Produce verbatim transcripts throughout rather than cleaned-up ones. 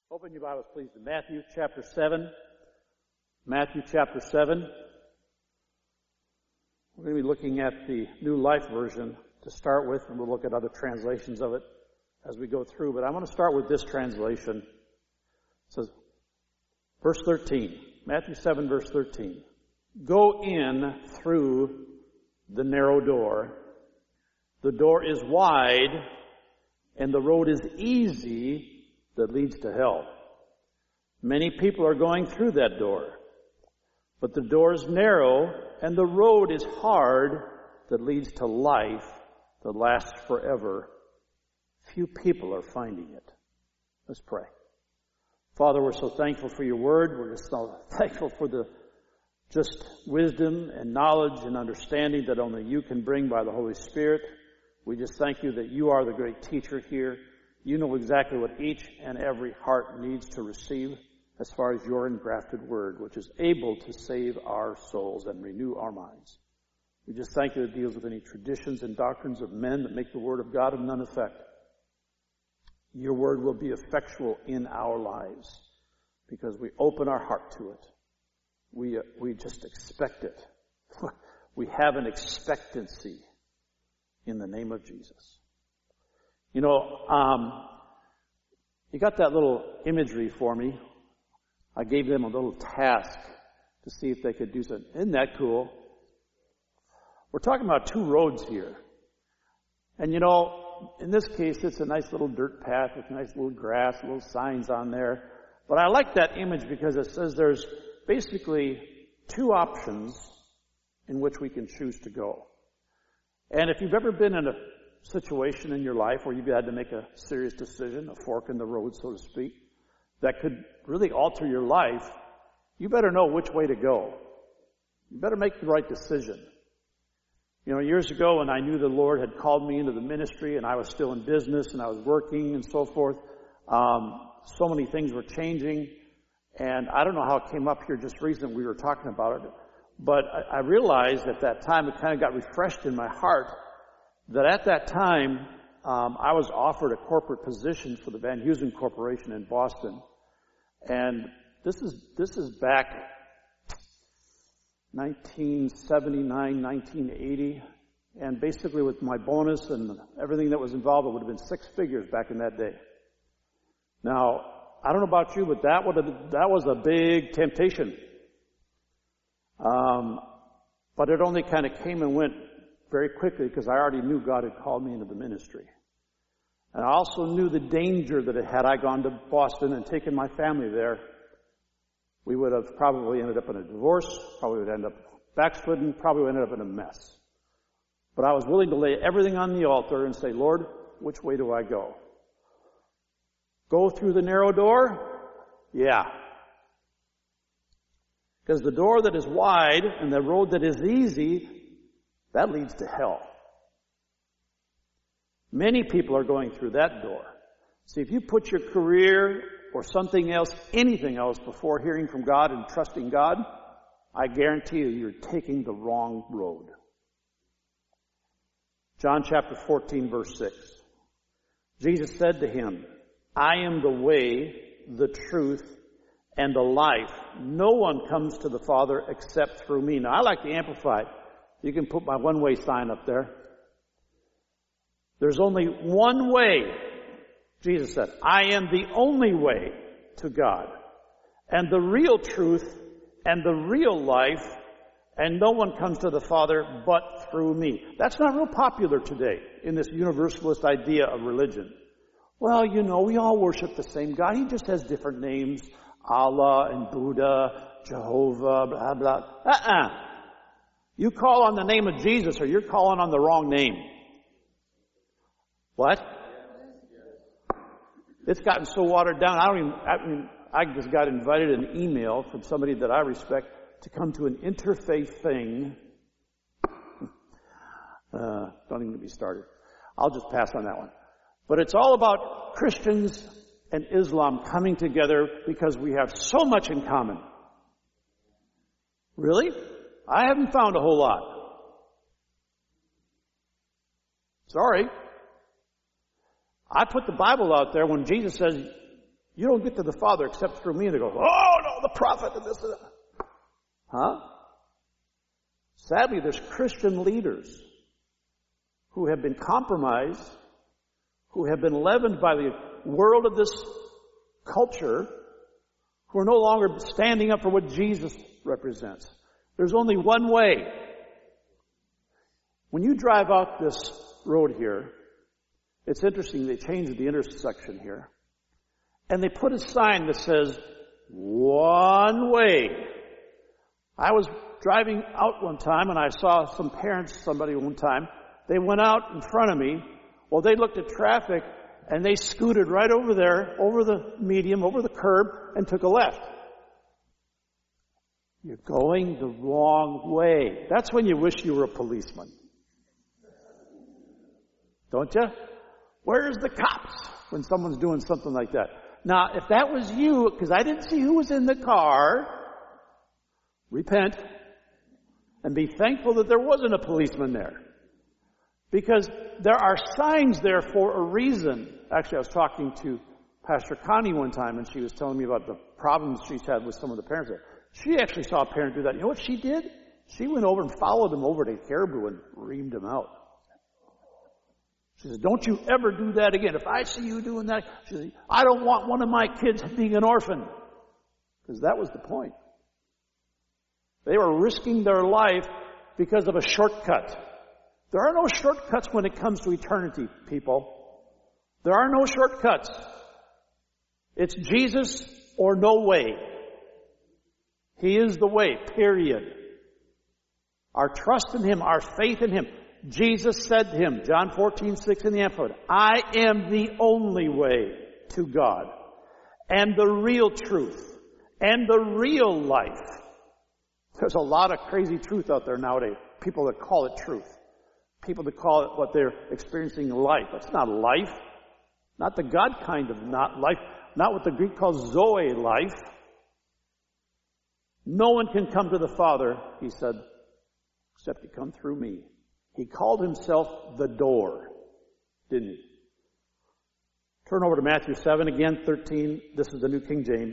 Open your Bibles, please, to Matthew chapter seven. Matthew chapter seven. We're going to be looking at the New Life Version to start with, and we'll look at other translations of it as we go through. But I want to start with this translation. It says, verse thirteen, Matthew seven, verse thirteen. Go in through the narrow door. The door is wide, and the road is easy that leads to hell. Many people are going through that door. But the door is narrow, and the road is hard that leads to life that lasts forever. Few people are finding it. Let's pray. Father, we're so thankful for your word. We're just so thankful for the just wisdom and knowledge and understanding that only you can bring by the Holy Spirit. We just thank you that you are the great teacher here. You know exactly what each and every heart needs to receive as far as your engrafted word, which is able to save our souls and renew our minds. We just thank you that it deals with any traditions and doctrines of men that make the word of God of none effect. Your word will be effectual in our lives because we open our heart to it. We, uh, we just expect it. We have an expectancy in the name of Jesus. You know, um, you got that little imagery for me. I gave them a little task to see if they could do something. Isn't that cool? We're talking about two roads here. And you know, in this case, it's a nice little dirt path with nice little grass, little signs on there. But I like that image because it says there's basically two options in which we can choose to go. And if you've ever been in a situation in your life where you've had to make a serious decision, a fork in the road, so to speak, that could really alter your life, you better know which way to go. You better make the right decision. You know, years ago when I knew the Lord had called me into the ministry and I was still in business and I was working and so forth, um, so many things were changing. And I don't know how it came up here just recently. We were talking about it. But I, I realized at that time, it kind of got refreshed in my heart that at that time, um, I was offered a corporate position for the Van Heusen Corporation in Boston. And this is, this is back nineteen seventy-nine, nineteen eighty. And basically with my bonus and everything that was involved, it would have been six figures back in that day. Now, I don't know about you, but that would have, that was a big temptation. Um, but it only kind of came and went very quickly because I already knew God had called me into the ministry. And I also knew the danger that it had I gone to Boston and taken my family there, we would have probably ended up in a divorce, probably would end up backslidden, probably would end up in a mess. But I was willing to lay everything on the altar and say, Lord, which way do I go? Go through the narrow door? Yeah. Because the door that is wide and the road that is easy, that leads to hell. Many people are going through that door. See, if you put your career or something else, anything else, before hearing from God and trusting God, I guarantee you, you're taking the wrong road. John chapter fourteen, verse six. Jesus said to him, I am the way, the truth, and the life. No one comes to the Father except through me. Now, I like the Amplified. You can put my one-way sign up there. There's only one way. Jesus said, I am the only way to God, and the real truth, and the real life, and no one comes to the Father but through me. That's not real popular today in this universalist idea of religion. Well, you know, we all worship the same God. He just has different names. Allah and Buddha, Jehovah, blah, blah. Uh-uh. You call on the name of Jesus or you're calling on the wrong name. What? It's gotten so watered down. I don't even, I mean, I just got invited an email from somebody that I respect to come to an interfaith thing. Uh, don't even get me started. I'll just pass on that one. But it's all about Christians and Islam coming together because we have so much in common. Really? I haven't found a whole lot. Sorry. I put the Bible out there when Jesus says, You don't get to the Father except through me. And they go, oh, no, the prophet and this and that. Huh? Sadly, there's Christian leaders who have been compromised, who have been leavened by the world of this culture, who are no longer standing up for what Jesus represents. There's only one way. When you drive out this road here, it's interesting, they changed the intersection here. And they put a sign that says, one way. I was driving out one time and I saw some parents, somebody one time, they went out in front of me. Well, they looked at traffic and they scooted right over there, over the median, over the curb, and took a left. You're going the wrong way. That's when you wish you were a policeman. Don't you? Where's the cops when someone's doing something like that? Now, if that was you, because I didn't see who was in the car, repent and be thankful that there wasn't a policeman there. Because there are signs there for a reason. Actually, I was talking to Pastor Connie one time, and she was telling me about the problems she's had with some of the parents there. She actually saw a parent do that. You know what she did? She went over and followed him over to Caribou and reamed him out. She says, don't you ever do that again. If I see you doing that, she says, I don't want one of my kids being an orphan. Because that was the point. They were risking their life because of a shortcut. There are no shortcuts when it comes to eternity, people. There are no shortcuts. It's Jesus or no way. He is the way, period. Our trust in Him, our faith in Him. Jesus said to him, John fourteen six in the Amplified, I am the only way to God, and the real truth, and the real life. There's a lot of crazy truth out there nowadays. People that call it truth. People that call it what they're experiencing life. It's not life. Not the God kind of not life. Not what the Greek calls Zoe life. No one can come to the Father, He said, except to come through me. He called Himself the door, didn't He? Turn over to Matthew seven again, thirteen. This is the New King James.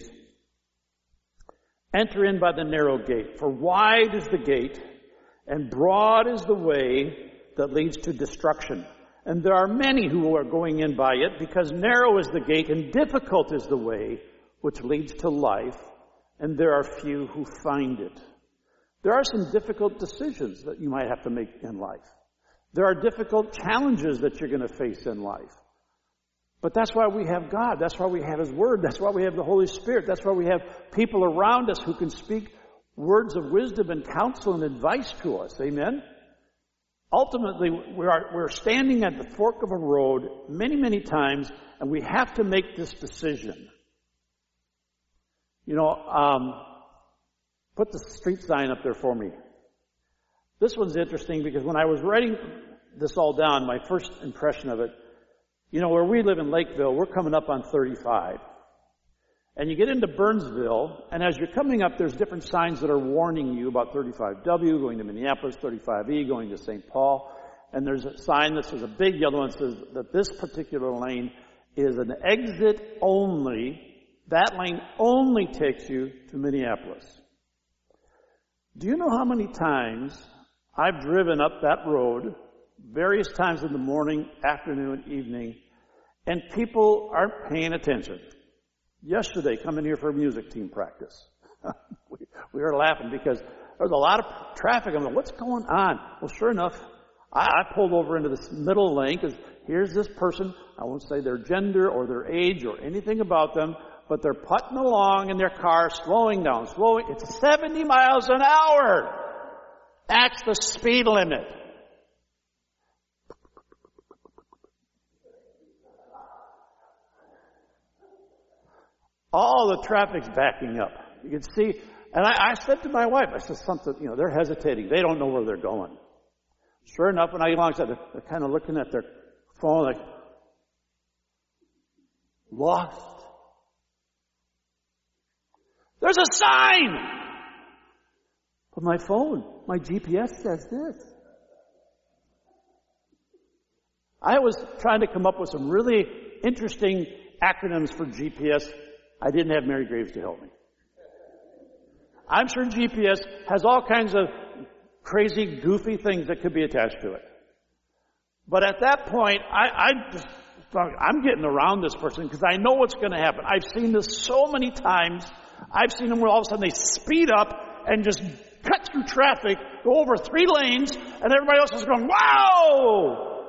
Enter in by the narrow gate, for wide is the gate, and broad is the way that leads to destruction. And there are many who are going in by it, because narrow is the gate and difficult is the way which leads to life, and there are few who find it. There are some difficult decisions that you might have to make in life. There are difficult challenges that you're going to face in life. But that's why we have God. That's why we have His Word. That's why we have the Holy Spirit. That's why we have people around us who can speak words of wisdom and counsel and advice to us. Amen? Ultimately, we are, we're standing at the fork of a road many, many times, and we have to make this decision. You know, um, put the street sign up there for me. This one's interesting because when I was writing this all down, my first impression of it, you know, where we live in Lakeville, we're coming up on thirty-five. And you get into Burnsville, and as you're coming up, there's different signs that are warning you about thirty-five W, going to Minneapolis, thirty-five E, going to Saint Paul. And there's a sign that says, a big yellow one says that this particular lane is an exit only. That lane only takes you to Minneapolis. Do you know how many times I've driven up that road, various times in the morning, afternoon, evening, and people aren't paying attention? Yesterday, coming here for music team practice, we, we were laughing because there was a lot of traffic. I'm like, what's going on? Well, sure enough, I, I pulled over into this middle lane because here's this person. I won't say their gender or their age or anything about them, but they're putting along in their car, slowing down, slowing. It's seventy miles an hour. That's the speed limit. All the traffic's backing up. You can see, and I, I said to my wife, I said something, you know, they're hesitating. They don't know where they're going. Sure enough, when I get along, they're, they're kind of looking at their phone like, lost. There's a sign! But my phone, my G P S says this. I was trying to come up with some really interesting acronyms for G P S I didn't have Mary Graves to help me. I'm sure G P S has all kinds of crazy, goofy things that could be attached to it. But at that point, I, I just thought, I'm getting around this person because I know what's going to happen. I've seen this so many times. I've seen them where all of a sudden they speed up and just cut through traffic, go over three lanes, and everybody else is going, wow!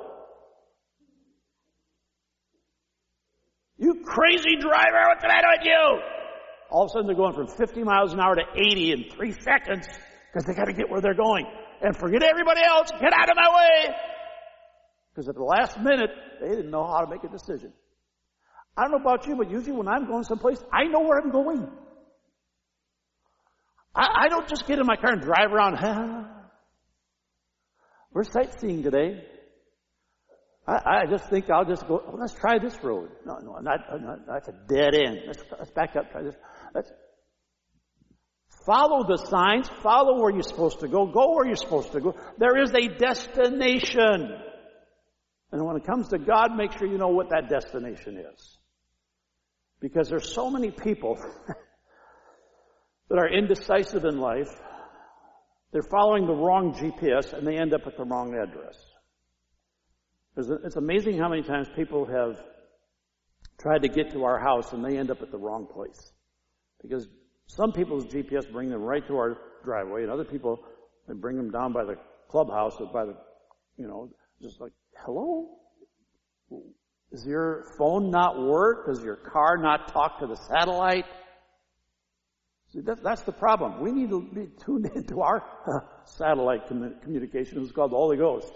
You crazy driver, what can I do with you? All of a sudden they're going from fifty miles an hour to eighty in three seconds because they got to get where they're going. And forget everybody else, get out of my way! Because at the last minute, they didn't know how to make a decision. I don't know about you, but usually when I'm going someplace, I know where I'm going. I, I don't just get in my car and drive around. We're sightseeing today. I, I just think I'll just go, oh, let's try this road. No, no, not, not, that's a dead end. Let's, let's back up, try this. Let's follow the signs. Follow where you're supposed to go. Go where you're supposed to go. There is a destination. And when it comes to God, make sure you know what that destination is. Because there's so many people that are indecisive in life. They're following the wrong G P S and they end up at the wrong address. It's amazing how many times people have tried to get to our house and they end up at the wrong place. Because some people's G P S bring them right to our driveway, and other people, they bring them down by the clubhouse or by the, you know, just like, hello? Does your phone not work? Does your car not talk to the satellite? See, that, that's the problem. We need to be tuned into our uh, satellite commun- communication. It's called the Holy Ghost.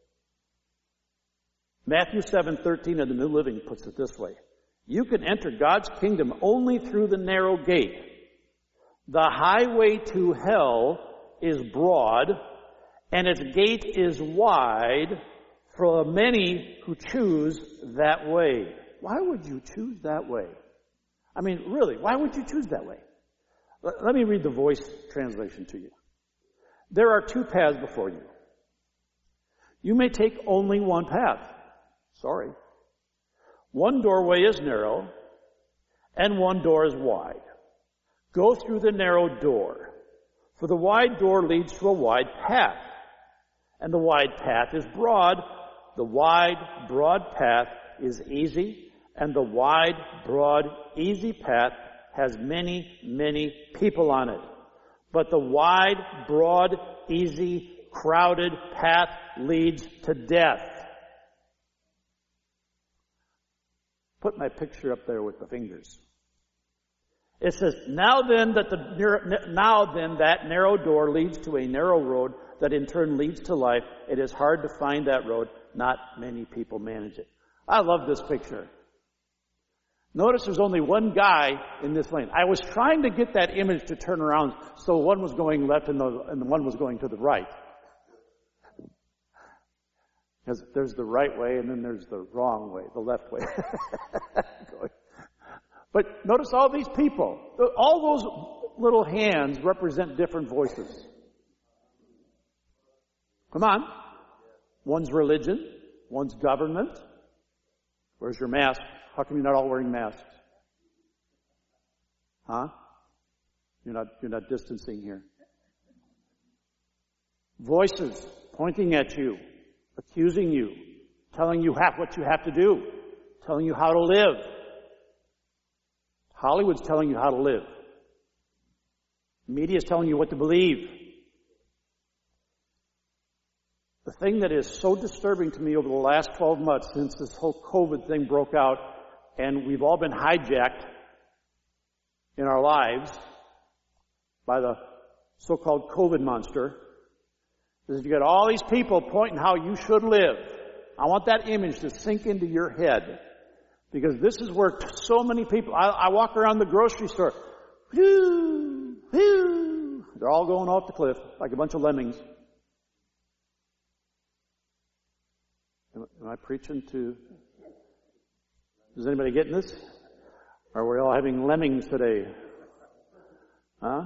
Matthew seven thirteen of the New Living puts it this way. You can enter God's kingdom only through the narrow gate. The highway to hell is broad, and its gate is wide for many who choose that way. Why would you choose that way? I mean, really, why would you choose that way? Let, let me read the Voice translation to you. There are two paths before you. You may take only one path. Sorry. One doorway is narrow, and one door is wide. Go through the narrow door, for the wide door leads to a wide path, and the wide path is broad. The wide, broad path is easy, and the wide, broad, easy path has many, many people on it. But the wide, broad, easy, crowded path leads to death. Put my picture up there with the fingers. It says, now then that the now then that narrow door leads to a narrow road that in turn leads to life. It is hard to find that road. Not many people manage it. I love this picture. Notice there's only one guy in this lane. I was trying to get that image to turn around so one was going left and the, and the one was going to the right. Because there's the right way and then there's the wrong way, the left way. But notice all these people. All those little hands represent different voices. Come on. One's religion. One's government. Where's your mask? How come you're not all wearing masks? Huh? You're not, you're not distancing here. Voices pointing at you, accusing you, telling you have what you have to do, telling you how to live. Hollywood's telling you how to live. Media's telling you what to believe. The thing that is so disturbing to me over the last twelve months since this whole COVID thing broke out and we've all been hijacked in our lives by the so-called COVID monster is you got all these people pointing how you should live. I want that image to sink into your head. Because this is where so many people, I, I walk around the grocery store, whoo, whoo, they're all going off the cliff like a bunch of lemmings. Am, am I preaching to, is anybody getting this? Or are we all having lemmings today? Huh?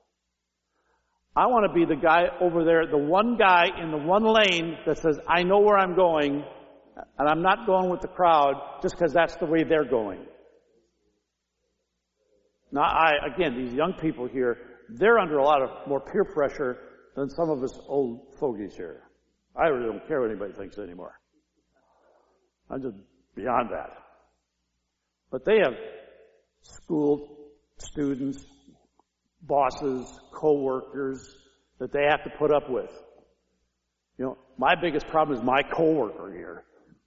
I want to be the guy over there, the one guy in the one lane that says, I know where I'm going, and I'm not going with the crowd just because that's the way they're going. Now, I, again, these young people here, they're under a lot of more peer pressure than some of us old fogies here. I really don't care what anybody thinks anymore. I'm just beyond that. But they have school students, bosses, co-workers that they have to put up with. You know, my biggest problem is my co-worker here.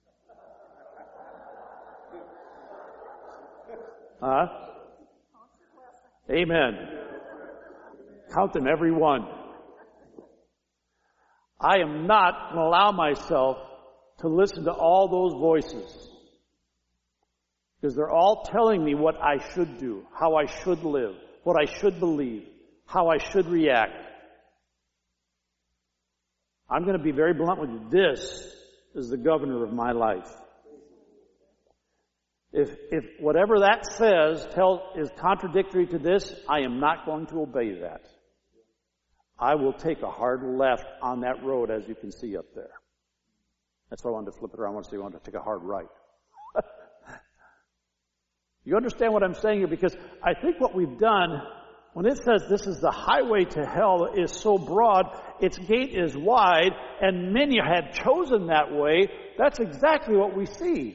Huh? Amen. Count them every one. I am not going to allow myself to listen to all those voices, because they're all telling me what I should do, how I should live, what I should believe, how I should react. I'm going to be very blunt with you. This is the governor of my life. If, if whatever that says tell, is contradictory to this, I am not going to obey that. I will take a hard left on that road, as you can see up there. That's why I wanted to flip it around. I want to say I wanted to take a hard right. You understand what I'm saying here? Because I think what we've done, when it says this is the highway to hell, is so broad, its gate is wide, and many had chosen that way, that's exactly what we see.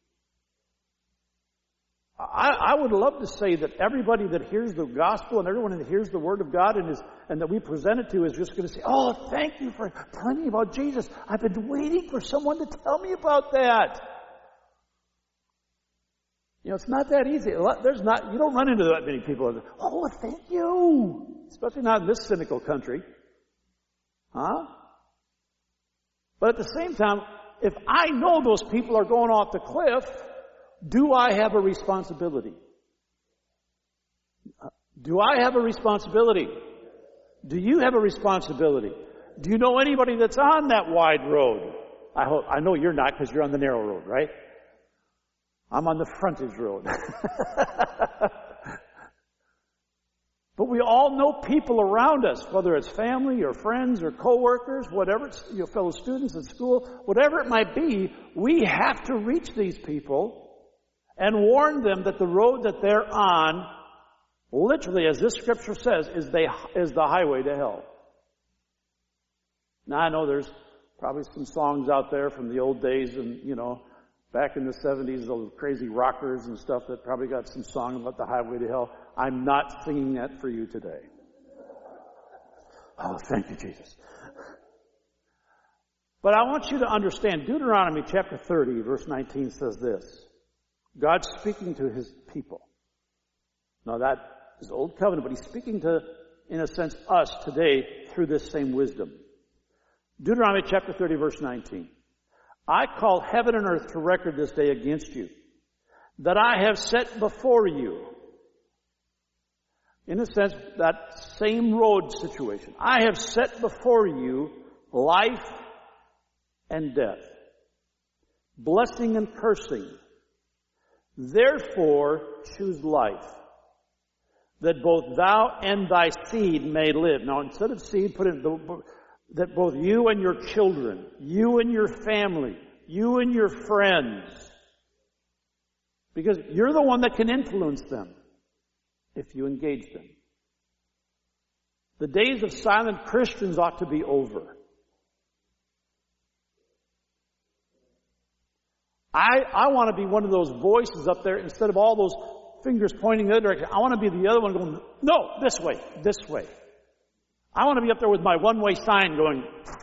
I, I would love to say that everybody that hears the gospel and everyone that hears the word of God and is and that we present it to is just going to say, "Oh, thank you for telling me about Jesus. I've been waiting for someone to tell me about that." You know, it's not that easy. There's not, you don't run into that many people who say, "Oh, thank you." Especially not in this cynical country. Huh? But at the same time, if I know those people are going off the cliff, do I have a responsibility? Do I have a responsibility? Do you have a responsibility? Do you know anybody that's on that wide road? I hope, I know you're not, because you're on the narrow road, right? I'm on the frontage road. But we all know people around us, whether it's family or friends or coworkers, whatever, it's, your fellow students at school, whatever it might be, we have to reach these people and warn them that the road that they're on, literally, as this scripture says, is, they, is the highway to hell. Now, I know there's probably some songs out there from the old days, and, you know, back in the seventies, those crazy rockers and stuff that probably got some song about the highway to hell. I'm not singing that for you today. Oh, thank you, Jesus. But I want you to understand, Deuteronomy chapter thirty, verse nineteen says this. God's speaking to His people. Now that is Old Covenant, but He's speaking to, in a sense, us today through this same wisdom. Deuteronomy chapter thirty, verse nineteen. I call heaven and earth to record this day against you, that I have set before you, in a sense, that same road situation. I have set before you life and death, blessing and cursing. Therefore, choose life, that both thou and thy seed may live. Now, instead of seed, put in the, that both you and your children, you and your family, you and your friends, because you're the one that can influence them if you engage them. The days of silent Christians ought to be over. I, I want to be one of those voices up there, instead of all those fingers pointing the other direction. I want to be the other one going, no, this way, this way. I want to be up there with my one-way sign going,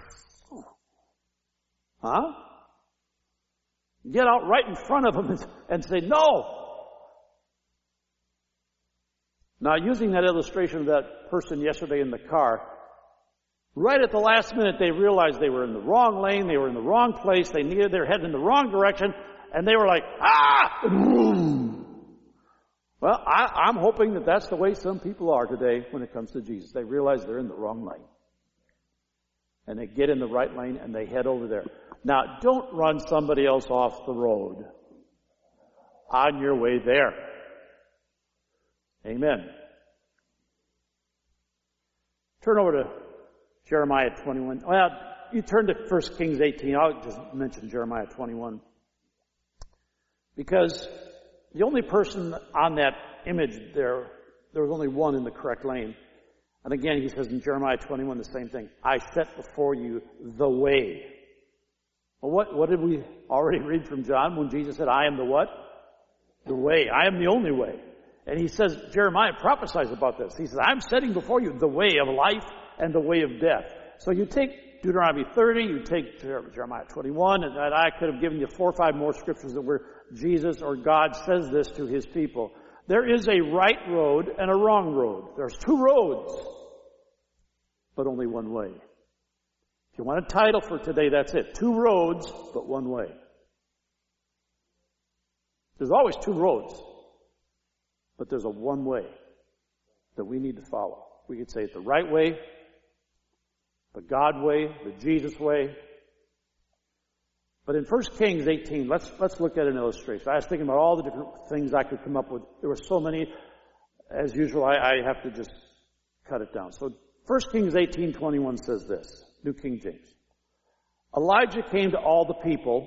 huh? Get out right in front of them and, and say, no. Now, using that illustration of that person yesterday in the car, right at the last minute they realized they were in the wrong lane, they were in the wrong place, they needed their head in the wrong direction, and they were like, ah! Well, I, I'm hoping that that's the way some people are today when it comes to Jesus. They realize they're in the wrong lane. And they get in the right lane and they head over there. Now, don't run somebody else off the road on your way there. Amen. Turn over to Jeremiah twenty-one. Well, you turn to First Kings eighteen. I'll just mention Jeremiah twenty-one. Because the only person on that image there there was only one in the correct lane. And again, he says in Jeremiah twenty-one the same thing. I set before you the way. Well, what, what did we already read from John when Jesus said, I am the what? The way. I am the only way. And he says, Jeremiah prophesies about this. He says, I'm setting before you the way of life and the way of death. So you take Deuteronomy thirty, you take Jeremiah twenty-one, and I could have given you four or five more scriptures that where Jesus or God says this to his people. There is a right road and a wrong road. There's two roads, but only one way. If you want a title for today, that's it. Two roads, but one way. There's always two roads, but there's a one way that we need to follow. We could say it the right way, the God way, the Jesus way. But in First Kings eighteen, let's let's look at an illustration. I was thinking about all the different things I could come up with. There were so many. As usual, I, I have to just cut it down. So First Kings eighteen twenty-one says this, New King James. Elijah came to all the people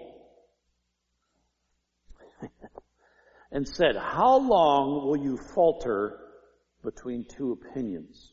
and said, how long will you falter between two opinions?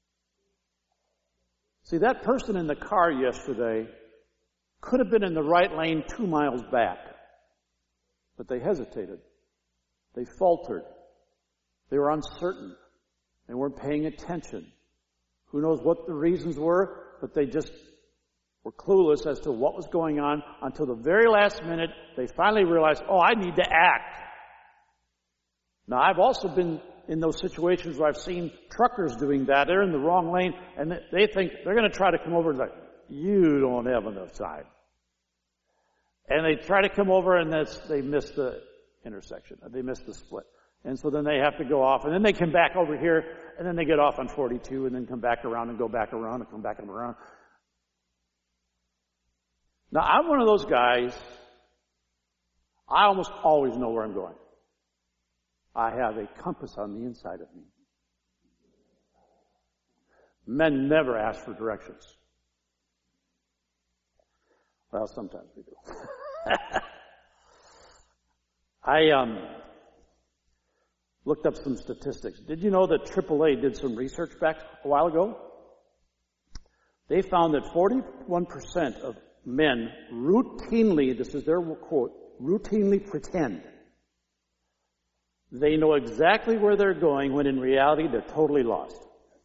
See, that person in the car yesterday could have been in the right lane two miles back, but they hesitated. They faltered. They were uncertain. They weren't paying attention. Who knows what the reasons were, but they just were clueless as to what was going on until the very last minute they finally realized, oh, I need to act. Now, I've also been in those situations where I've seen truckers doing that. They're in the wrong lane, and they think they're going to try to come over and like, you don't have enough time. And they try to come over, and that's, they miss the intersection. They miss the split. And so then they have to go off, and then they come back over here, and then they get off on forty-two, and then come back around and go back around and come back and around. Now, I'm one of those guys, I almost always know where I'm going. I have a compass on the inside of me. Men never ask for directions. Well, sometimes we do. I um, looked up some statistics. Did you know that triple A did some research back a while ago? They found that forty-one percent of men routinely, this is their quote, routinely pretend they know exactly where they're going when in reality they're totally lost.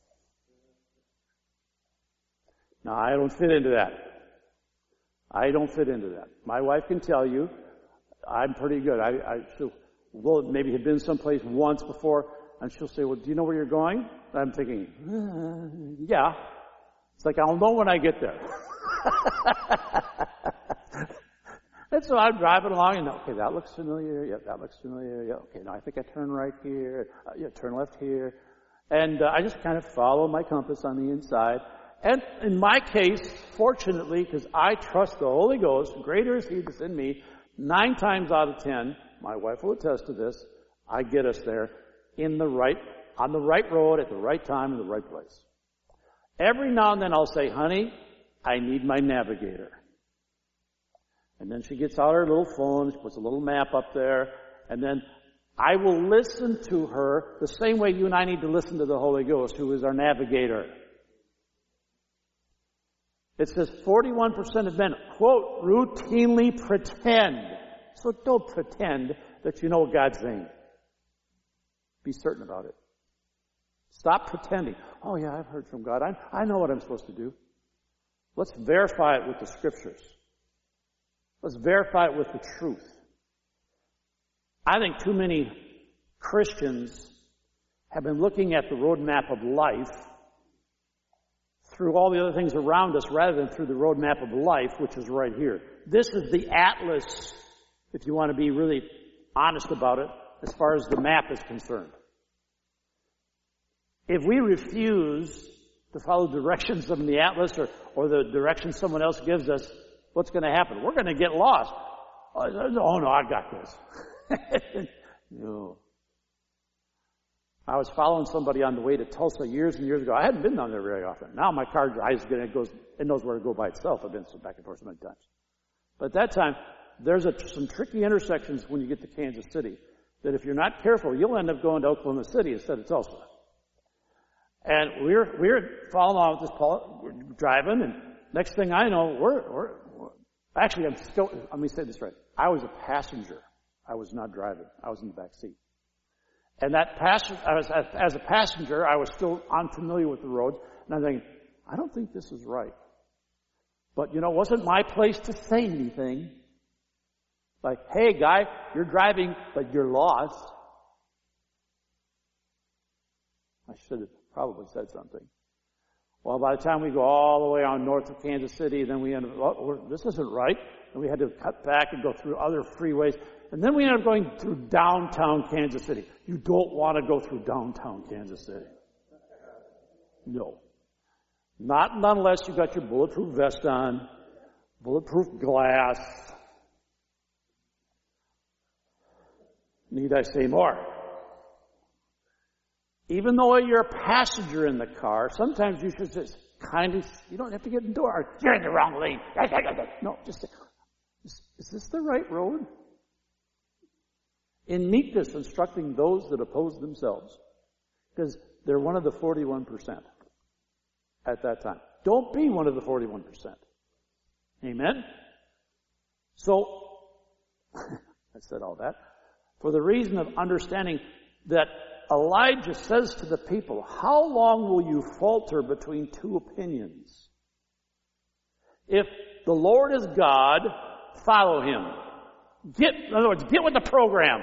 Now, I don't fit into that. I don't fit into that. My wife can tell you I'm pretty good. I, I she'll, we'll maybe have been someplace once before, and she'll say, well, do you know where you're going? And I'm thinking, uh, yeah. It's like, I'll know when I get there. And so I'm driving along, and okay, that looks familiar. Yeah, that looks familiar. Yeah, okay, now I think I turn right here. Uh, yeah, turn left here. And uh, I just kind of follow my compass on the inside. And in my case, fortunately, because I trust the Holy Ghost, greater is He that's in me, nine times out of ten, my wife will attest to this, I get us there in the right, on the right road, at the right time, in the right place. Every now and then I'll say, honey, I need my navigator. And then she gets out her little phone, she puts a little map up there, and then I will listen to her the same way you and I need to listen to the Holy Ghost, who is our navigator. It says forty-one percent of men, quote, routinely pretend. So don't pretend that you know God's name. Be certain about it. Stop pretending. Oh yeah, I've heard from God. I, I know what I'm supposed to do. Let's verify it with the Scriptures. Let's verify it with the truth. I think too many Christians have been looking at the roadmap of life through all the other things around us rather than through the roadmap of life, which is right here. This is the atlas, if you want to be really honest about it, as far as the map is concerned. If we refuse to follow directions from the atlas or, or the directions someone else gives us, what's going to happen? We're going to get lost. Oh, no, I got this. No. I was following somebody on the way to Tulsa years and years ago. I hadn't been down there very often. Now my car drives, it goes, it knows where to go by itself. I've been back and forth so many times. But at that time, there's a, some tricky intersections when you get to Kansas City that if you're not careful, you'll end up going to Oklahoma City instead of Tulsa. And we're, we're following on with this Paul, we're driving, and next thing I know, we're, we're, we're, actually, I'm still, let me say this right. I was a passenger. I was not driving. I was in the back seat. And that passenger, I was, as, as a passenger, I was still unfamiliar with the roads, and I'm thinking, I don't think this is right. But, you know, it wasn't my place to say anything. Like, hey, guy, you're driving, but you're lost. I should have probably said something. Well, by the time we go all the way on north of Kansas City, then we end up, oh, we're, this isn't right. And we had to cut back and go through other freeways. And then we ended up going through downtown Kansas City. You don't want to go through downtown Kansas City. No. Not unless you got your bulletproof vest on, bulletproof glass. Need I say more? Even though you're a passenger in the car, sometimes you should just kind of, you don't have to get in the door. You're in the wrong lane. No, just say, is, is this the right road? In meekness, instructing those that oppose themselves. Because they're one of the forty-one percent at that time. Don't be one of the forty-one percent. Amen? So, I said all that. For the reason of understanding that Elijah says to the people, how long will you falter between two opinions? If the Lord is God, follow Him. Get, in other words, get with the program.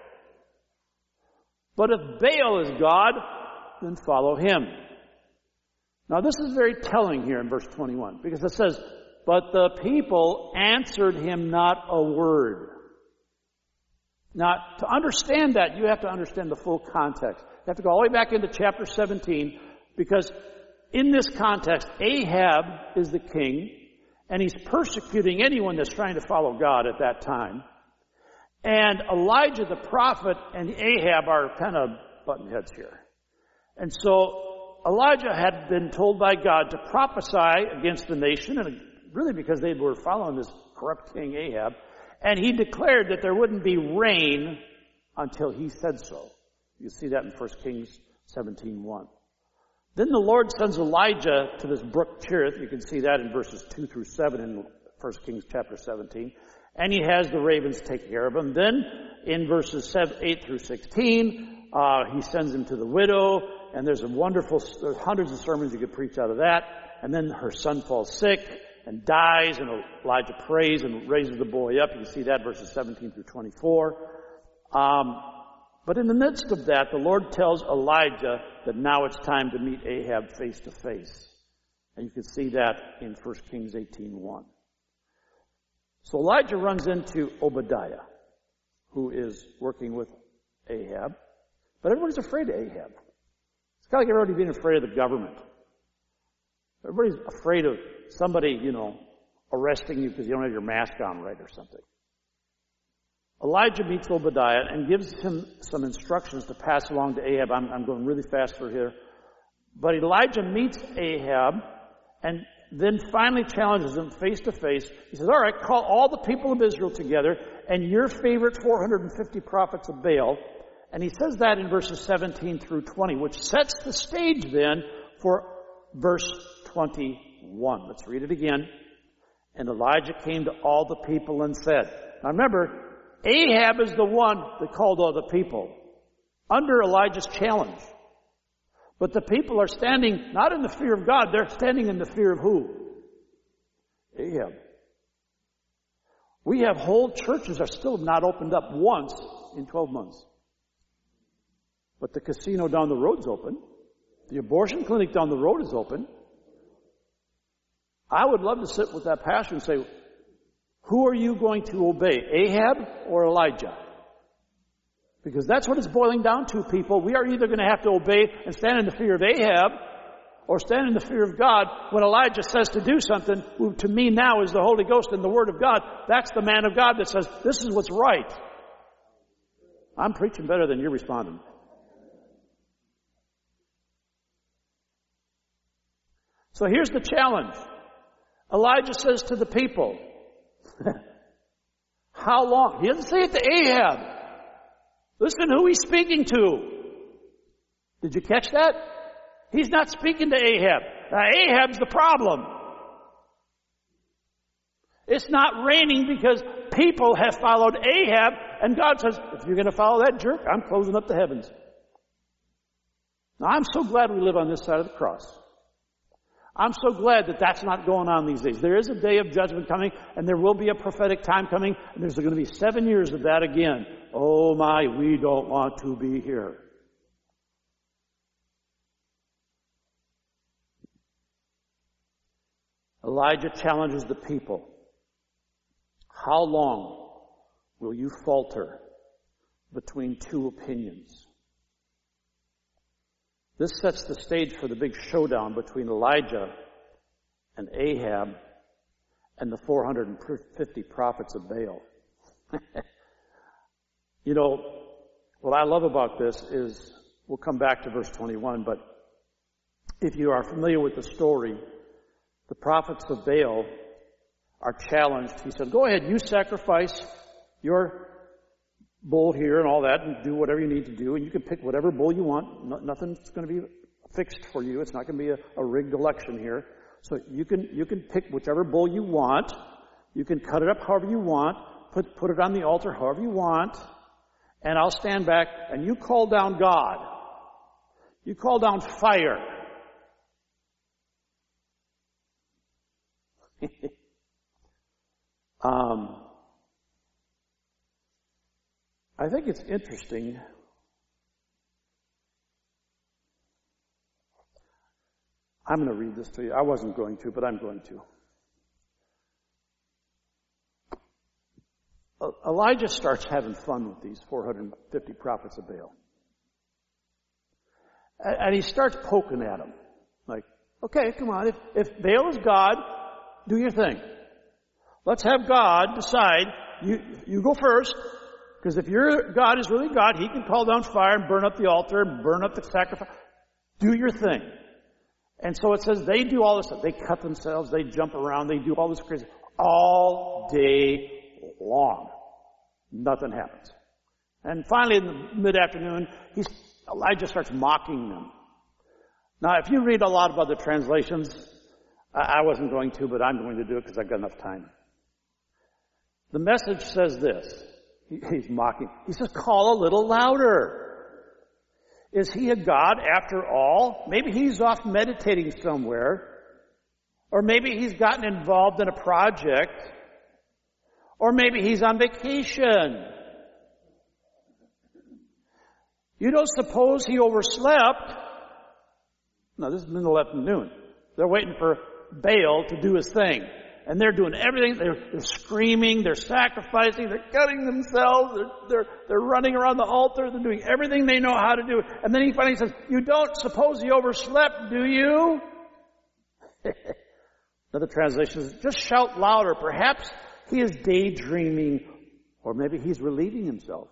But if Baal is God, then follow him. Now this is very telling here in verse twenty-one, because it says, but the people answered him not a word. Now, to understand that, you have to understand the full context. You have to go all the way back into chapter seventeen, because in this context, Ahab is the king, and he's persecuting anyone that's trying to follow God at that time. And Elijah the prophet and Ahab are kind of button heads here. And so Elijah had been told by God to prophesy against the nation, and really because they were following this corrupt king Ahab. And he declared that there wouldn't be rain until he said so. You see that in First Kings seventeen one. Then the Lord sends Elijah to this brook Cherith. You can see that in verses two through seven in First Kings chapter seventeen. And he has the ravens take care of him. Then in verses seven, eight through sixteen, uh, he sends him to the widow. And there's a wonderful, there's hundreds of sermons you could preach out of that. And then her son falls sick and dies, and Elijah prays and raises the boy up. You can see that verses seventeen through twenty-four. Um, but in the midst of that, the Lord tells Elijah that now it's time to meet Ahab face to face. And you can see that in First Kings eighteen one. So Elijah runs into Obadiah, who is working with Ahab. But everybody's afraid of Ahab. It's kind of like everybody being afraid of the government. Everybody's afraid of somebody, you know, arresting you because you don't have your mask on right or something. Elijah meets Obadiah and gives him some instructions to pass along to Ahab. I'm, I'm going really fast for here. But Elijah meets Ahab and then finally challenges him face to face. He says, all right, call all the people of Israel together and your favorite four hundred fifty prophets of Baal. And he says that in verses seventeen through twenty, which sets the stage then for verse twenty-one. Let's read it again. And Elijah came to all the people and said, now remember, Ahab is the one that called all the people under Elijah's challenge. But the people are standing not in the fear of God, they're standing in the fear of who? Ahab. We have whole churches that still have not opened up once in twelve months. But the casino down the road is open. The abortion clinic down the road is open. I would love to sit with that pastor and say, who are you going to obey, Ahab or Elijah? Because that's what it's boiling down to, people. We are either going to have to obey and stand in the fear of Ahab or stand in the fear of God. When Elijah says to do something, who to me now is the Holy Ghost and the Word of God, that's the man of God that says, this is what's right. I'm preaching better than you're responding. So here's the challenge. Elijah says to the people, how long? He doesn't say it to Ahab. Listen who he's speaking to. Did you catch that? He's not speaking to Ahab. Uh, Ahab's the problem. It's not raining because people have followed Ahab, and God says, if you're going to follow that jerk, I'm closing up the heavens. Now, I'm so glad we live on this side of the cross. I'm so glad that that's not going on these days. There is a day of judgment coming, and there will be a prophetic time coming, and there's going to be seven years of that again. Oh my, we don't want to be here. Elijah challenges the people. How long will you falter between two opinions? This sets the stage for the big showdown between Elijah and Ahab and the four hundred fifty prophets of Baal. You know, what I love about this is, we'll come back to verse twenty-one, but if you are familiar with the story, the prophets of Baal are challenged. He said, go ahead, you sacrifice your bull here and all that, and do whatever you need to do, and you can pick whatever bull you want. No, nothing's going to be fixed for you. It's not going to be a, a rigged election here. So you can you can pick whichever bull you want. You can cut it up however you want. Put put it on the altar however you want. And I'll stand back, and you call down God. You call down fire. um. I think it's interesting. I'm going to read this to you. I wasn't going to, but I'm going to. Elijah starts having fun with these four hundred fifty prophets of Baal. And he starts poking at them. Like, okay, come on. If, if Baal is God, do your thing. Let's have God decide. You, you go first. Because if your God is really God, He can call down fire and burn up the altar and burn up the sacrifice. Do your thing. And so it says they do all this stuff. They cut themselves. They jump around. They do all this crazy all day long. Nothing happens. And finally, in the mid-afternoon, he's, Elijah starts mocking them. Now, if you read a lot of other translations, I, I wasn't going to, but I'm going to do it because I've got enough time. The Message says this. He's mocking. He says, call a little louder. Is he a God after all? Maybe he's off meditating somewhere. Or maybe he's gotten involved in a project. Or maybe he's on vacation. You don't suppose he overslept? No, this is middle afternoon. They're waiting for Baal to do his thing. And they're doing everything. They're, they're screaming. They're sacrificing. They're cutting themselves. They're, they're, they're running around the altar. They're doing everything they know how to do. And then he finally says, you don't suppose he overslept, do you? Another translation says, just shout louder. Perhaps he is daydreaming, or maybe he's relieving himself.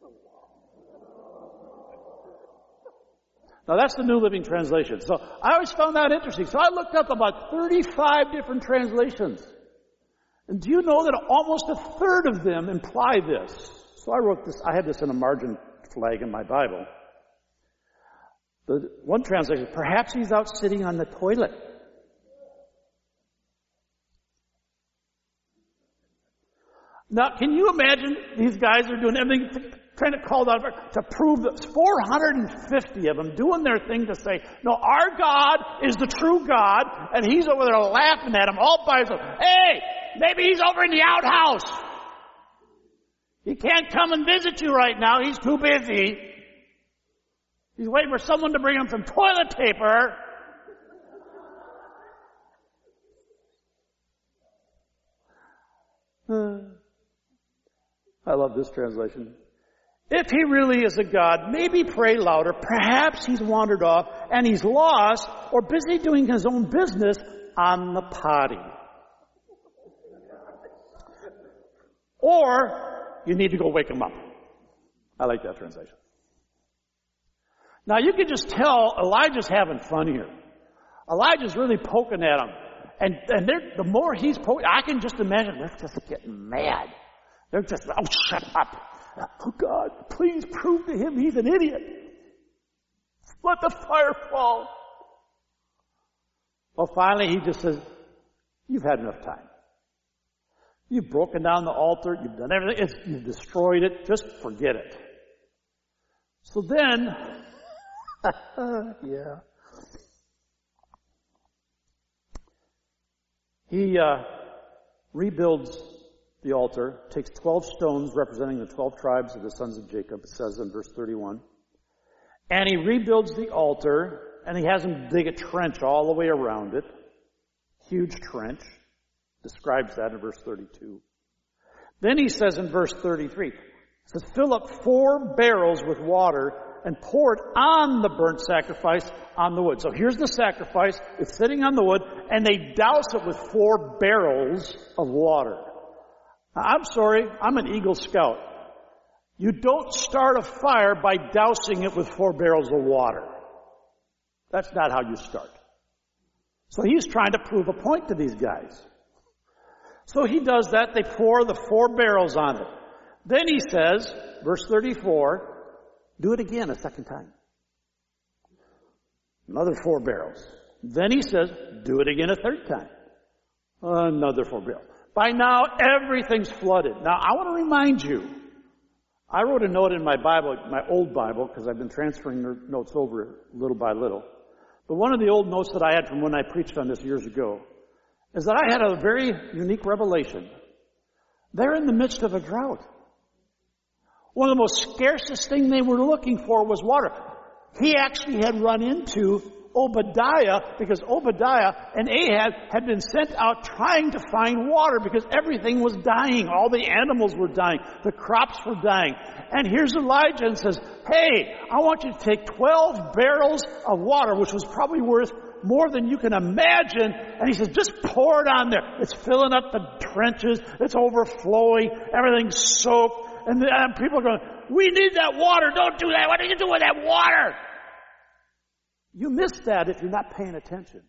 Now that's the New Living Translation. So I always found that interesting. So I looked up about thirty-five different translations. And do you know that almost a third of them imply this? So I wrote this, I had this in a margin flag in my Bible. The one translation, perhaps he's out sitting on the toilet. Now, can you imagine these guys are doing everything, trying to call out to prove that four hundred fifty of them doing their thing to say, no, our God is the true God, and he's over there laughing at him all by himself. Hey, maybe he's over in the outhouse. He can't come and visit you right now. He's too busy. He's waiting for someone to bring him some toilet paper. Uh, I love this translation. If he really is a God, maybe pray louder. Perhaps he's wandered off and he's lost or busy doing his own business on the potty. Or you need to go wake him up. I like that translation. Now you can just tell Elijah's having fun here. Elijah's really poking at him. And, and the more he's poking, I can just imagine they're just getting mad. They're just, oh, shut up. Oh, God, please prove to him he's an idiot. Let the fire fall. Well, finally he just says, you've had enough time. You've broken down the altar. You've done everything. It's, you've destroyed it. Just forget it. So then, yeah. He uh, rebuilds the altar, takes twelve stones representing the twelve tribes of the sons of Jacob, it says in verse thirty-one. And he rebuilds the altar, and he has them dig a trench all the way around it. Huge trench. Describes that in verse thirty-two. Then he says in verse thirty-three, he says, fill up four barrels with water and pour it on the burnt sacrifice on the wood. So here's the sacrifice. It's sitting on the wood, and they douse it with four barrels of water. Now, I'm sorry, I'm an Eagle Scout. You don't start a fire by dousing it with four barrels of water. That's not how you start. So he's trying to prove a point to these guys. So he does that. They pour the four barrels on it. Then he says, verse thirty-four, do it again a second time. Another four barrels. Then he says, do it again a third time. Another four barrels. By now, everything's flooded. Now, I want to remind you, I wrote a note in my Bible, my old Bible, because I've been transferring notes over little by little. But one of the old notes that I had from when I preached on this years ago is that I had a very unique revelation. They're in the midst of a drought. One of the most scarcest thing they were looking for was water. He actually had run into Obadiah because Obadiah and Ahab had been sent out trying to find water because everything was dying. All the animals were dying. The crops were dying. And here's Elijah and says, hey, I want you to take twelve barrels of water, which was probably worth more than you can imagine. And he says, just pour it on there. It's filling up the trenches. It's overflowing. Everything's soaked. And, the, and people are going, we need that water. Don't do that. What are you doing with that water? You miss that if you're not paying attention.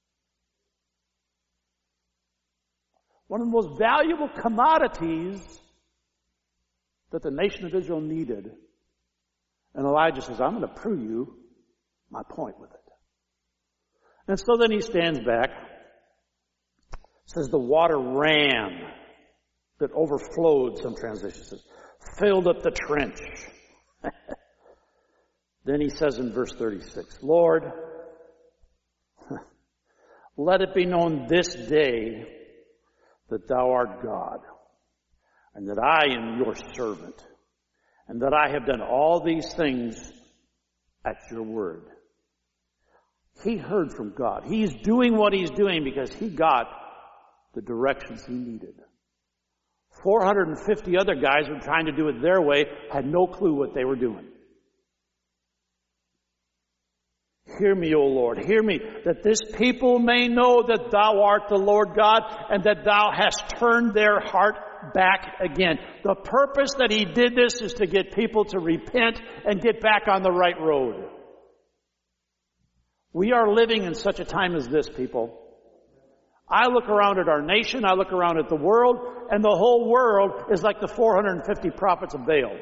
One of the most valuable commodities that the nation of Israel needed. And Elijah says, I'm going to prove you my point with it. And so then he stands back, says the water ran, that overflowed, some translations says, filled up the trench. Then he says in verse thirty-six, Lord, let it be known this day that thou art God, and that I am your servant, and that I have done all these things at your word. He heard from God. He's doing what he's doing because he got the directions he needed. four hundred fifty other guys were trying to do it their way, had no clue what they were doing. Hear me, O Lord, hear me, that this people may know that thou art the Lord God, and that thou hast turned their heart back again. The purpose that he did this is to get people to repent and get back on the right road. We are living in such a time as this, people. I look around at our nation, I look around at the world, and the whole world is like the four hundred fifty prophets of Baal.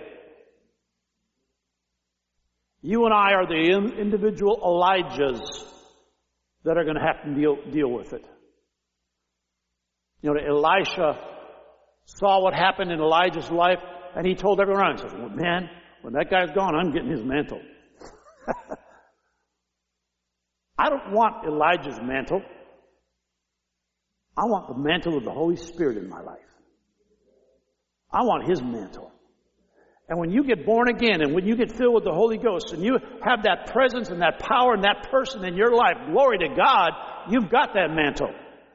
You and I are the individual Elijahs that are going to have to deal, deal with it. You know, Elisha saw what happened in Elijah's life, and he told everyone around, he said, well, man, when that guy's gone, I'm getting his mantle. I don't want Elijah's mantle. I want the mantle of the Holy Spirit in my life. I want his mantle. And when you get born again and when you get filled with the Holy Ghost and you have that presence and that power and that person in your life, glory to God, you've got that mantle.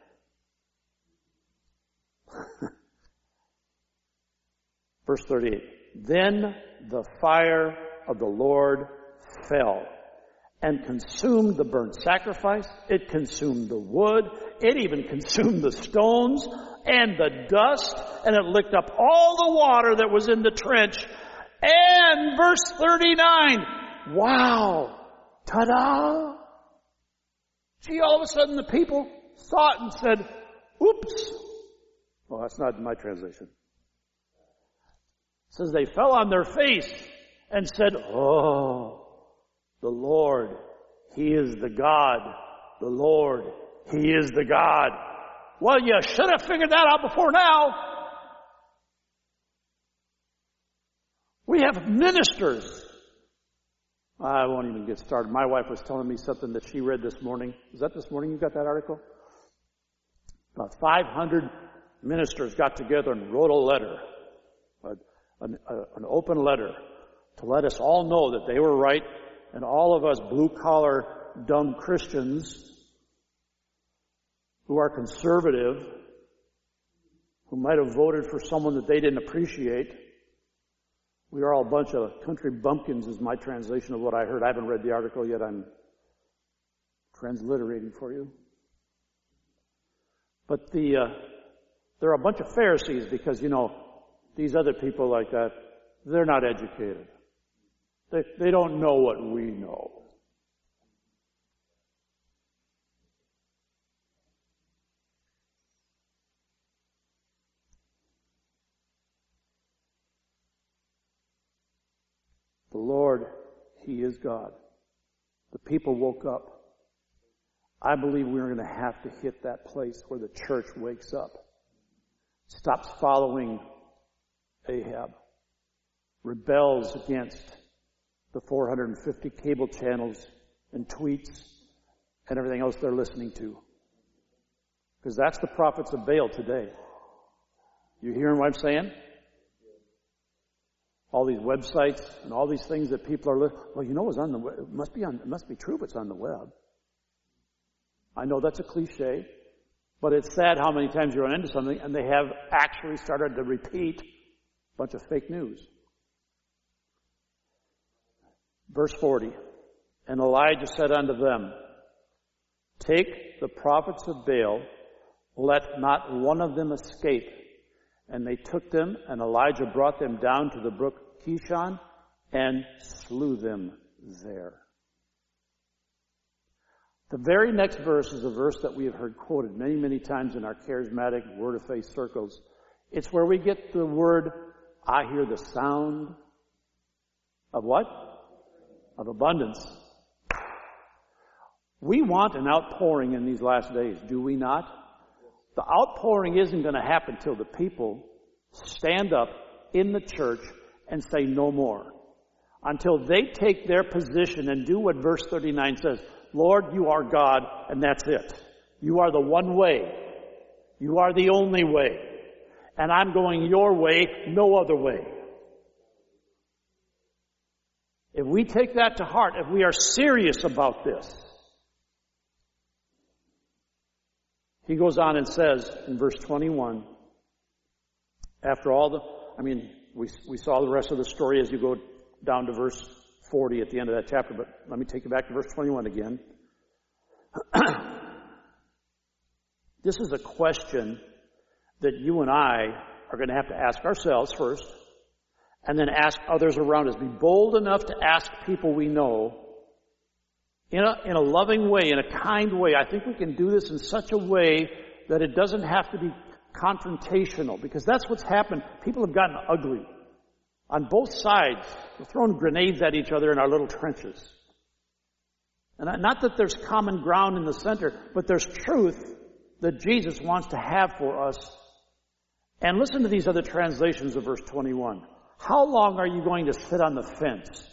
Verse thirty-eight. Then the fire of the Lord fell and consumed the burnt sacrifice. It consumed the wood. It even consumed the stones and the dust. And it licked up all the water that was in the trench. And verse thirty-nine. Wow. Ta-da. Gee, all of a sudden the people saw it and said, oops. Well, that's not my translation. It says they fell on their face and said, oh, the Lord, He is the God. The Lord, He is the God. Well, you should have figured that out before now. We have ministers. I won't even get started. My wife was telling me something that she read this morning. Is that this morning you got that article? About five hundred ministers got together and wrote a letter, a, an, a, an open letter, to let us all know that they were right, and all of us blue-collar, dumb Christians who are conservative, who might have voted for someone that they didn't appreciate, we are all a bunch of country bumpkins is my translation of what I heard. I haven't read the article yet. I'm transliterating for you. But the uh, there are a bunch of Pharisees because, you know, these other people like that, they're not educated. They, they don't know what we know. The Lord, He is God. The people woke up. I believe we're going to have to hit that place where the church wakes up. Stops following Ahab. Rebels against the four hundred fifty cable channels and tweets and everything else they're listening to. Because that's the prophets of Baal today. You hearing what I'm saying? All these websites and all these things that people are listening. Well, you know what's on the web. It must be on, it must be true if it's on the web. I know that's a cliche, but it's sad how many times you run into something and they have actually started to repeat a bunch of fake news. Verse forty, and Elijah said unto them, take the prophets of Baal, let not one of them escape. And they took them, and Elijah brought them down to the brook Kishon and slew them there. The very next verse is a verse that we have heard quoted many, many times in our charismatic Word of Faith circles. It's where we get the word, I hear the sound of what? Of abundance. We want an outpouring in these last days, do we not? The outpouring isn't going to happen till the people stand up in the church and say no more. Until they take their position and do what verse thirty-nine says. Lord, you are God, and that's it. You are the one way. You are the only way. And I'm going your way, no other way. If we take that to heart, if we are serious about this, he goes on and says in verse twenty-one, after all the, I mean, we, we saw the rest of the story as you go down to verse forty at the end of that chapter, but let me take you back to verse twenty-one again. This is a question that you and I are going to have to ask ourselves first, and then ask others around us. Be bold enough to ask people we know in a, in a loving way, in a kind way. I think we can do this in such a way that it doesn't have to be confrontational, because that's what's happened. People have gotten ugly. On both sides, we're throwing grenades at each other in our little trenches. And not that there's common ground in the center, but there's truth that Jesus wants to have for us. And listen to these other translations of verse twenty-one. How long are you going to sit on the fence?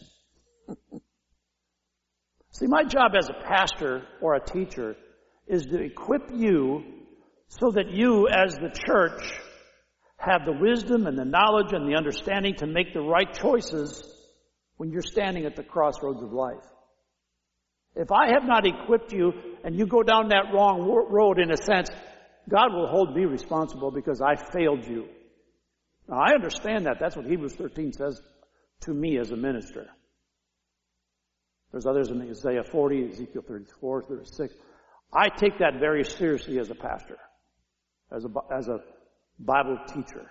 See, my job as a pastor or a teacher is to equip you so that you, as the church, have the wisdom and the knowledge and the understanding to make the right choices when you're standing at the crossroads of life. If I have not equipped you and you go down that wrong road, in a sense, God will hold me responsible because I failed you. Now, I understand that. That's what Hebrews thirteen says to me as a minister. There's others in Isaiah forty, Ezekiel thirty-four, thirty-six. I take that very seriously as a pastor, as a, as a Bible teacher.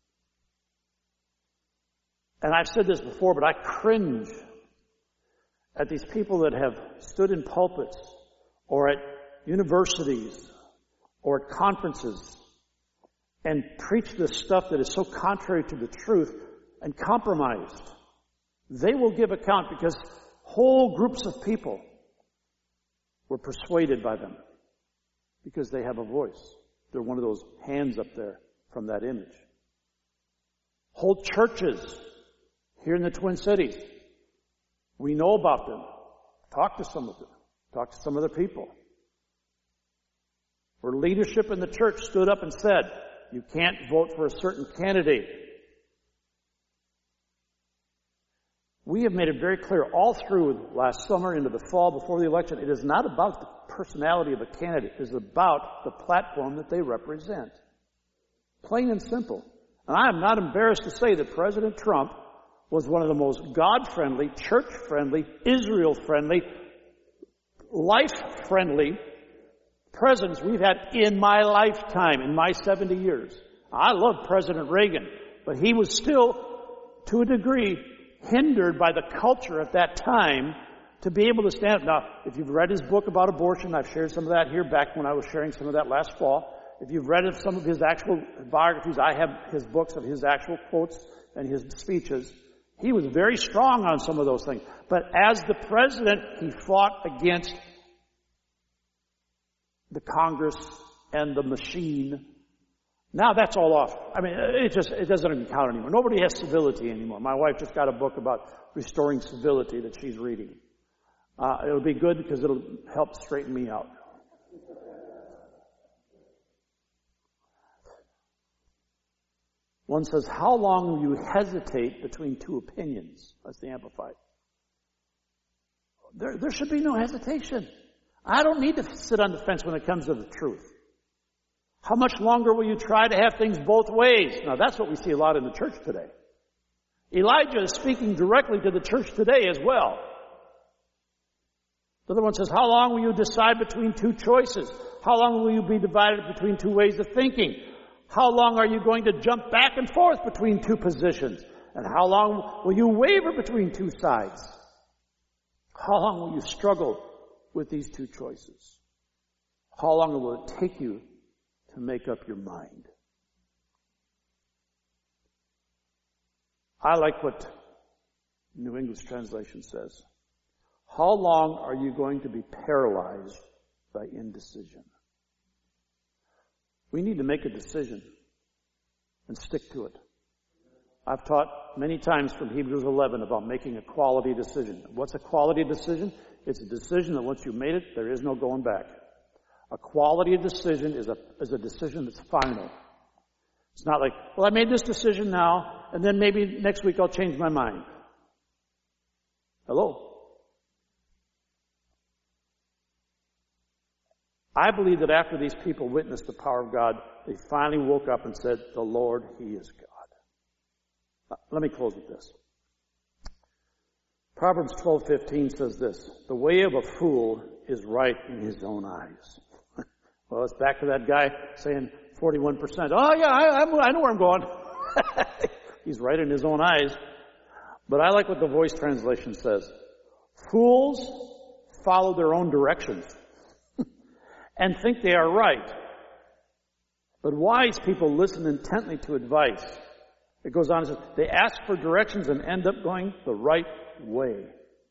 And I've said this before, but I cringe at these people that have stood in pulpits or at universities or at conferences and preached this stuff that is so contrary to the truth and compromised. They will give account because whole groups of people were persuaded by them. because they have a voice. They're one of those hands up there from that image. Whole churches here in the Twin Cities. We know about them. Talk to some of them. Talk to some other people. Where leadership in the church stood up and said, you can't vote for a certain candidate. We have made it very clear all through last summer into the fall before the election, it is not about the personality of a candidate. It is about the platform that they represent. Plain and simple. And I am not embarrassed to say that President Trump was one of the most God-friendly, church-friendly, Israel-friendly, life-friendly presidents we've had in my lifetime, in my seventy years. I love President Reagan, but he was still, to a degree, hindered by the culture at that time to be able to stand up. Now, if you've read his book about abortion, I've shared some of that here back when I was sharing some of that last fall. If you've read some of his actual biographies, I have his books of his actual quotes and his speeches. He was very strong on some of those things. But as the president, he fought against the Congress and the machine. Now that's all off. I mean, it just, it doesn't even count anymore. Nobody has civility anymore. My wife just got a book about restoring civility that she's reading. Uh, it'll be good because it'll help straighten me out. One says, how long will you hesitate between two opinions? That's the Amplified. There, there should be no hesitation. I don't need to sit on the fence when it comes to the truth. How much longer will you try to have things both ways? Now that's what we see a lot in the church today. Elijah is speaking directly to the church today as well. The other one says, how long will you decide between two choices? How long will you be divided between two ways of thinking? How long are you going to jump back and forth between two positions? And how long will you waver between two sides? How long will you struggle with these two choices? How long will it take you to make up your mind? I like what New English Translation says. How long are you going to be paralyzed by indecision? We need to make a decision and stick to it. I've taught many times from Hebrews eleven about making a quality decision. What's a quality decision? It's a decision that once you've made it, there is no going back. A quality decision is a, is a decision that's final. It's not like, well, I made this decision now, and then maybe next week I'll change my mind. Hello? I believe that after these people witnessed the power of God, they finally woke up and said, the Lord, He is God. Let me close with this. Proverbs twelve fifteen says this, the way of a fool is right in his own eyes. Well, it's back to that guy saying forty-one percent. Oh yeah, I, I know where I'm going. He's right in his own eyes. But I like what the Voice translation says. Fools follow their own directions and think they are right. But wise people listen intently to advice. It goes on and says, they ask for directions and end up going the right way.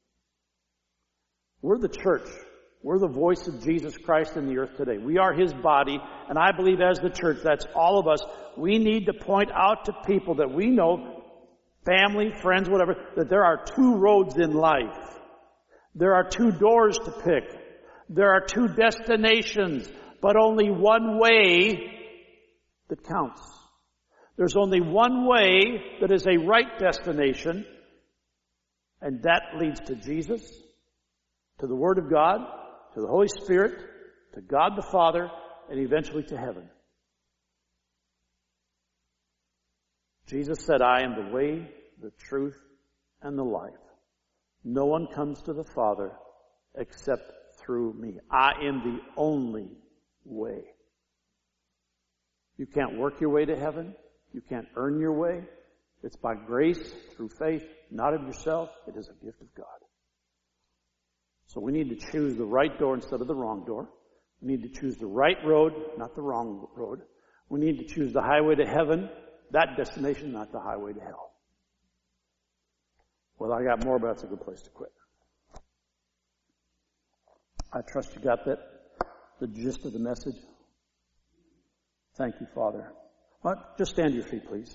We're the church. We're the voice of Jesus Christ in the earth today. We are His body, and I believe as the church, that's all of us. We need to point out to people that we know, family, friends, whatever, that there are two roads in life. There are two doors to pick. There are two destinations, but only one way that counts. There's only one way that is a right destination, and that leads to Jesus, to the Word of God, to the Holy Spirit, to God the Father, and eventually to heaven. Jesus said, I am the way, the truth, and the life. No one comes to the Father except through me. I am the only way. You can't work your way to heaven. You can't earn your way. It's by grace, through faith, not of yourself. It is a gift of God. So we need to choose the right door instead of the wrong door. We need to choose the right road, not the wrong road. We need to choose the highway to heaven, that destination, not the highway to hell. Well, I got more, but that's a good place to quit. I trust you got that. the gist of the message? Thank you, Father. Well, just stand to your feet, please.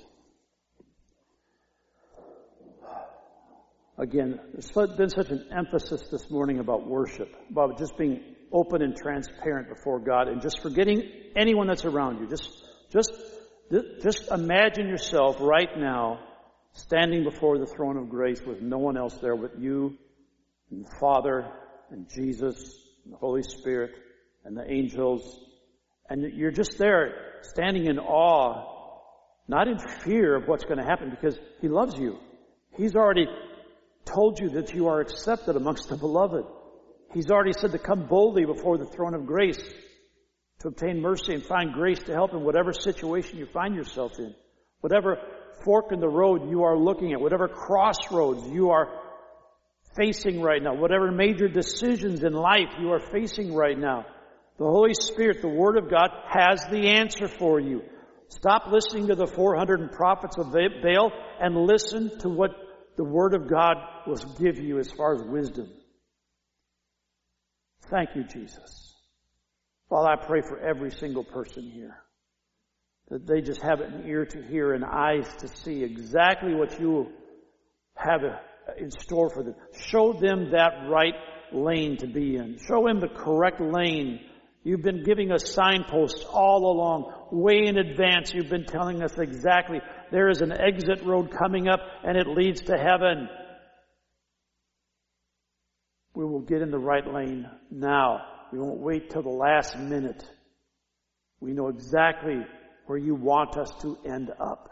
Again, there's been such an emphasis this morning about worship, about just being open and transparent before God, and just forgetting anyone that's around you. Just, just, just imagine yourself right now standing before the throne of grace with no one else there but you and the Father and Jesus and the Holy Spirit and the angels. And you're just there standing in awe, not in fear of what's going to happen, because He loves you. He's already told you that you are accepted amongst the beloved. He's already said to come boldly before the throne of grace to obtain mercy and find grace to help in whatever situation you find yourself in. Whatever fork in the road you are looking at, whatever crossroads you are facing right now, whatever major decisions in life you are facing right now, the Holy Spirit, the Word of God, has the answer for you. Stop listening to the four hundred prophets of Baal and listen to what the Word of God will give you as far as wisdom. Thank you, Jesus. Father, I pray for every single person here, that they just have an ear to hear and eyes to see exactly what you have in store for them. Show them that right lane to be in. Show them the correct lane. You've been giving us signposts all along, way in advance. You've been telling us exactly there is an exit road coming up and it leads to heaven. We will get in the right lane now. We won't wait till the last minute. We know exactly where you want us to end up.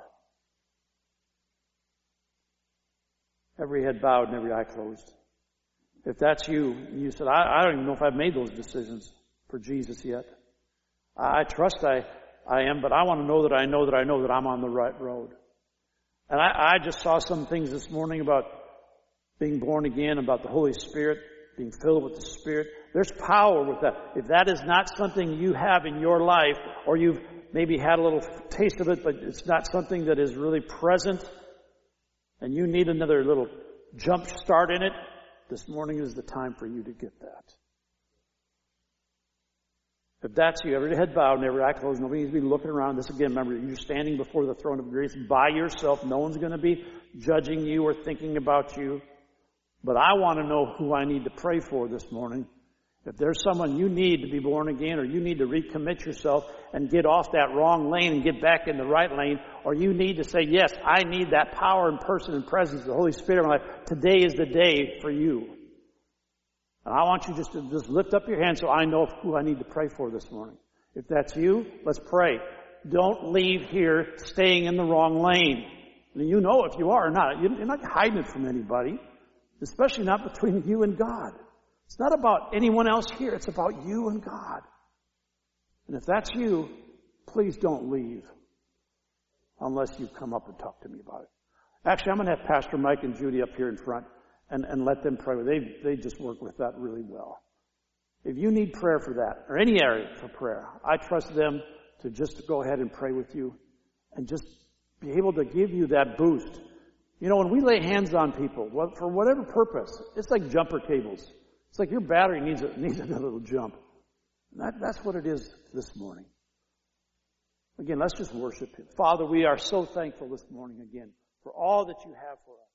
Every head bowed and every eye closed. If that's you, and you said, I, I don't even know if I've made those decisions for Jesus yet. I, I trust I, I am, but I want to know that I know that I know that I'm on the right road. And I, I just saw some things this morning about being born again, about the Holy Spirit, being filled with the Spirit. There's power with that. If that is not something you have in your life, or you've maybe had a little taste of it, but it's not something that is really present, and you need another little jump start in it, this morning is the time for you to get that. If that's you, every head bowed and every eye closed, nobody needs to be looking around. This again, remember, you're standing before the throne of grace by yourself. No one's going to be judging you or thinking about you. But I want to know who I need to pray for this morning. If there's someone you need to be born again, or you need to recommit yourself and get off that wrong lane and get back in the right lane, or you need to say, yes, I need that power and person and presence of the Holy Spirit in my life, today is the day for you. And I want you just to just lift up your hand so I know who I need to pray for this morning. If that's you, let's pray. Don't leave here staying in the wrong lane. I mean, you know if you are or not. You're not hiding it from anybody, especially not between you and God. It's not about anyone else here. It's about you and God. And if that's you, please don't leave unless you come up and talk to me about it. Actually, I'm going to have Pastor Mike and Judy up here in front and, and let them pray. They, they just work with that really well. If you need prayer for that, or any area for prayer, I trust them to just go ahead and pray with you and just be able to give you that boost. You know, when we lay hands on people, for whatever purpose, it's like jumper cables. It's like your battery needs a, needs a little jump. That, that's what it is this morning. Again, let's just worship Him. Father, we are so thankful this morning again for all that you have for us.